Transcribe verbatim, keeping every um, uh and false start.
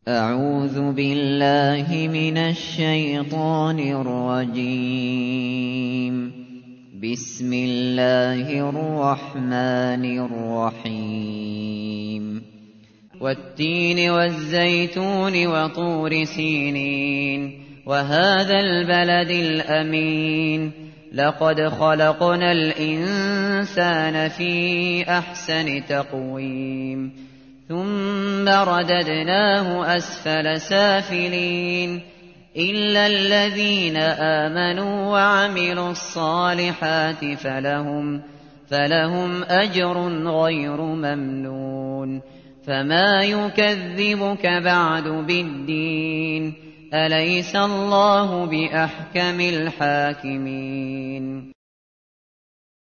أعوذ بالله من الشيطان الرجيم. بسم الله الرحمن الرحيم. والتين والزيتون وطور سينين وهذا البلد الأمين لقد خلقنا الإنسان في أحسن تقويم ثم رددناه أسفل سافلين إلا الذين آمنوا وعملوا الصالحات فلهم, فلهم أجر غير ممنون. فما يكذبك بعد بالدين أليس الله بأحكم الحاكمين.